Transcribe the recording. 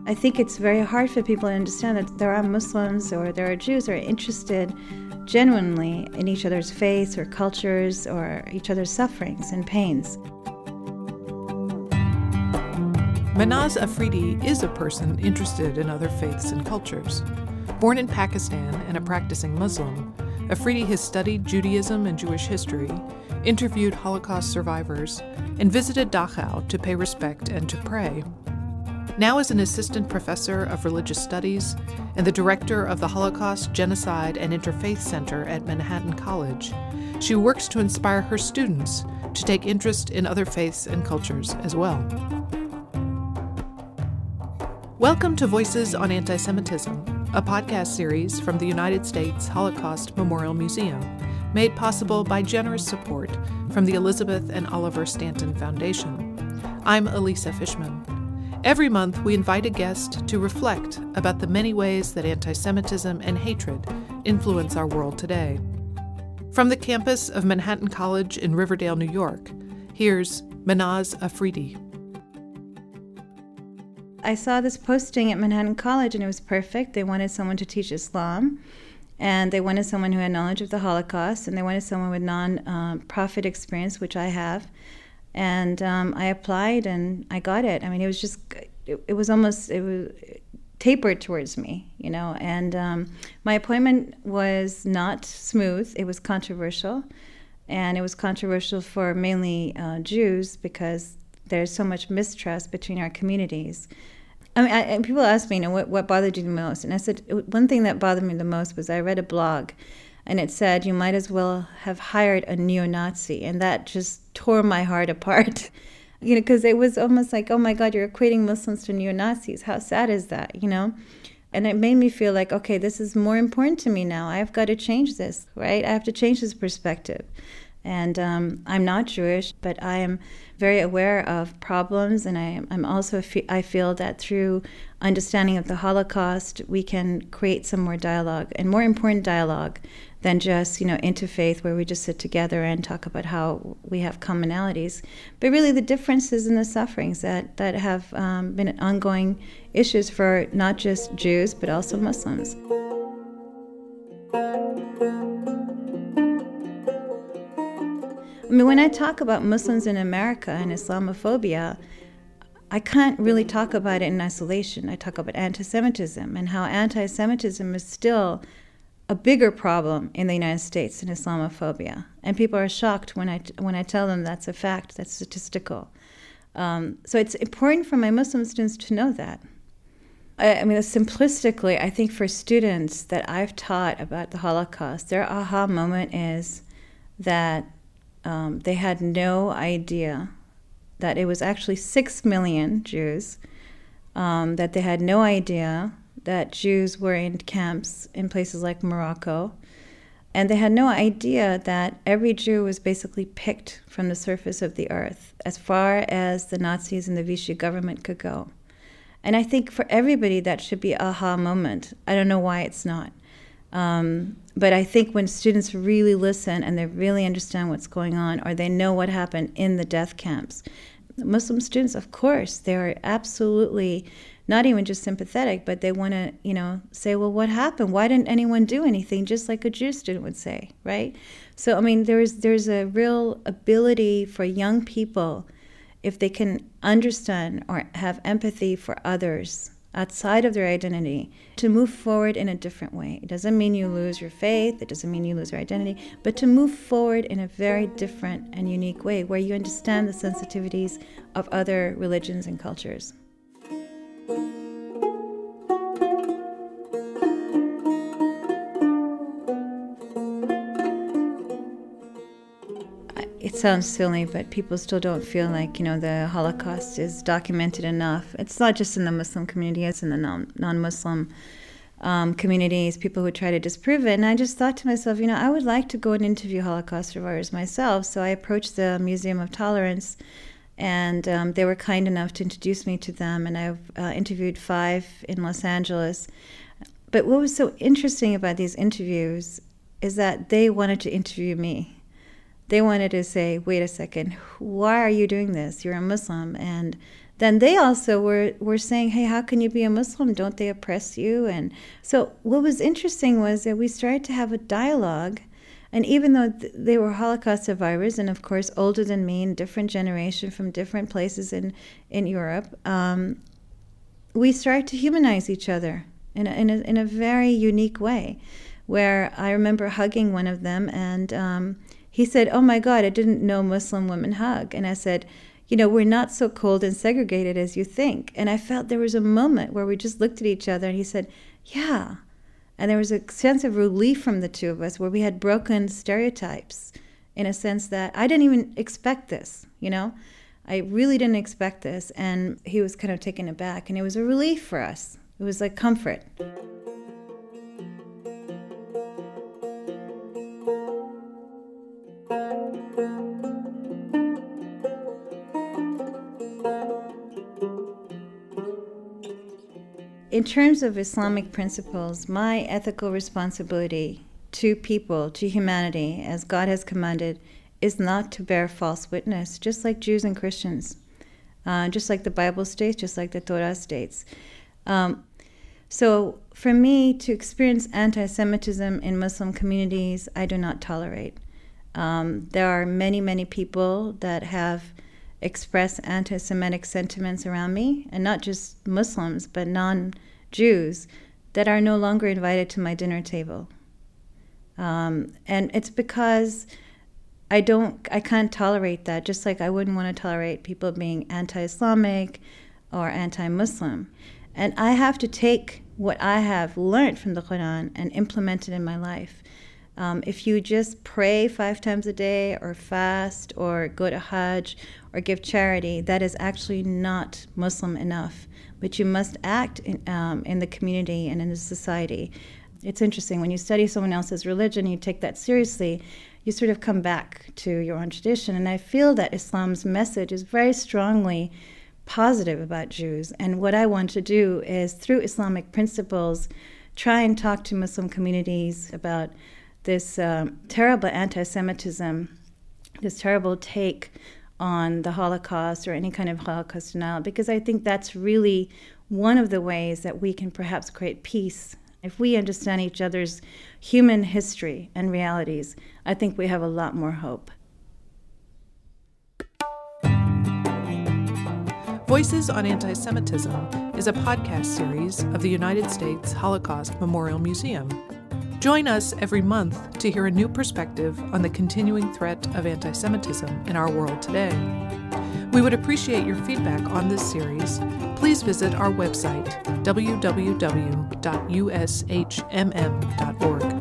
I think it's very hard for people to understand that there are Muslims or there are Jews who are interested genuinely in each other's faiths or cultures or each other's sufferings and pains. Mehnaz Afridi is a person interested in other faiths and cultures. Born in Pakistan and a practicing Muslim, Afridi has studied Judaism and Jewish history, interviewed Holocaust survivors, and visited Dachau to pay respect and to pray. Now as an assistant professor of religious studies and the director of the Holocaust, Genocide, and Interfaith Center at Manhattan College, she works to inspire her students to take interest in other faiths and cultures as well. Welcome to Voices on Anti-Semitism, a podcast series from the United States Holocaust Memorial Museum, made possible by generous support from the Elizabeth and Oliver Stanton Foundation. I'm Elisa Fishman. Every month, we invite a guest to reflect about the many ways that anti-Semitism and hatred influence our world today. From the campus of Manhattan College in Riverdale, New York, here's Mehnaz Afridi. I saw this posting at Manhattan College and it was perfect. They wanted someone to teach Islam, and they wanted someone who had knowledge of the Holocaust, and they wanted someone with non-profit experience, which I have. And I applied and I got it. I mean, it was tapered towards me, you know. And my appointment was not smooth. It was controversial. And it was controversial for mainly Jews because there's so much mistrust between our communities. I mean, and people ask me, you know, what bothered you the most? And I said, one thing that bothered me the most was I read a blog, and it said, you might as well have hired a neo-Nazi. And that just tore my heart apart, you know, because it was almost like, oh my God, you're equating Muslims to neo-Nazis. How sad is that, you know? And it made me feel like, okay, this is more important to me now. I've got to change this, right? I have to change this perspective. And I'm not Jewish, but I am very aware of problems, and I'm also I feel that through understanding of the Holocaust, we can create some more dialogue, and more important dialogue than just, you know, interfaith where we just sit together and talk about how we have commonalities, but really the differences in the sufferings that have been ongoing issues for not just Jews but also Muslims. I mean, when I talk about Muslims in America and Islamophobia, I can't really talk about it in isolation. I talk about anti-Semitism and how anti-Semitism is still a bigger problem in the United States than Islamophobia. And people are shocked when I tell them that's a fact, that's statistical. So it's important for my Muslim students to know that. I mean, simplistically, I think for students that I've taught about the Holocaust, their aha moment is that they had no idea that it was actually 6 million Jews, that they had no idea that Jews were in camps in places like Morocco, and they had no idea that every Jew was basically picked from the surface of the earth as far as the Nazis and the Vichy government could go. And I think for everybody that should be an aha moment. I don't know why it's not. But I think when students really listen and they really understand what's going on, or they know what happened in the death camps, Muslim students, of course, they're absolutely not even just sympathetic, but they want to, you know, say, well, what happened? Why didn't anyone do anything? Just like a Jewish student would say, right? So, I mean, there's a real ability for young people, if they can understand or have empathy for others outside of their identity, to move forward in a different way. It doesn't mean you lose your faith, it doesn't mean you lose your identity, but to move forward in a very different and unique way where you understand the sensitivities of other religions and cultures. It sounds silly, but people still don't feel like, you know, the Holocaust is documented enough. It's not just in the Muslim community, it's in the non-Muslim communities, people who try to disprove it. And I just thought to myself, you know, I would like to go and interview Holocaust survivors myself. So I approached the Museum of Tolerance, and they were kind enough to introduce me to them. And I've interviewed 5 in Los Angeles. But what was so interesting about these interviews is that they wanted to interview me. they wanted to say, wait a second, why are you doing this? You're a Muslim. And then they also were saying, hey, how can you be a Muslim? Don't they oppress you? And so what was interesting was that we started to have a dialogue. And even though they were Holocaust survivors, and of course older than me, and different generation from different places in Europe, we started to humanize each other in a very unique way, where I remember hugging one of them, and he said, oh my God, I didn't know Muslim women hug. And I said, we're not so cold and segregated as you think. And I felt there was a moment where we just looked at each other, and he said, yeah. And there was a sense of relief from the two of us, where we had broken stereotypes, in a sense that I didn't even expect this, I really didn't expect this. And he was kind of taken aback, and it was a relief for us. It was like comfort. In terms of Islamic principles, my ethical responsibility to people, to humanity, as God has commanded, is not to bear false witness, just like Jews and Christians, just like the Bible states, just like the Torah states. So for me to experience anti-Semitism in Muslim communities, I do not tolerate. There are many, many people that have expressed anti-Semitic sentiments around me, and not just Muslims, but non-Jews, that are no longer invited to my dinner table. And it's because I can't tolerate that, just like I wouldn't want to tolerate people being anti-Islamic or anti-Muslim. And I have to take what I have learned from the Quran and implement it in my life. If you just pray 5 times a day, or fast, or go to Hajj, or give charity, that is actually not Muslim enough. But you must act in the community and in the society. It's interesting, when you study someone else's religion, you take that seriously, you sort of come back to your own tradition. And I feel that Islam's message is very strongly positive about Jews. And what I want to do is, through Islamic principles, try and talk to Muslim communities about this terrible anti-Semitism, this terrible take on the Holocaust or any kind of Holocaust denial, because I think that's really one of the ways that we can perhaps create peace. If we understand each other's human history and realities, I think we have a lot more hope. Voices on Anti-Semitism is a podcast series of the United States Holocaust Memorial Museum. Join us every month to hear a new perspective on the continuing threat of anti-Semitism in our world today. We would appreciate your feedback on this series. Please visit our website, www.ushmm.org.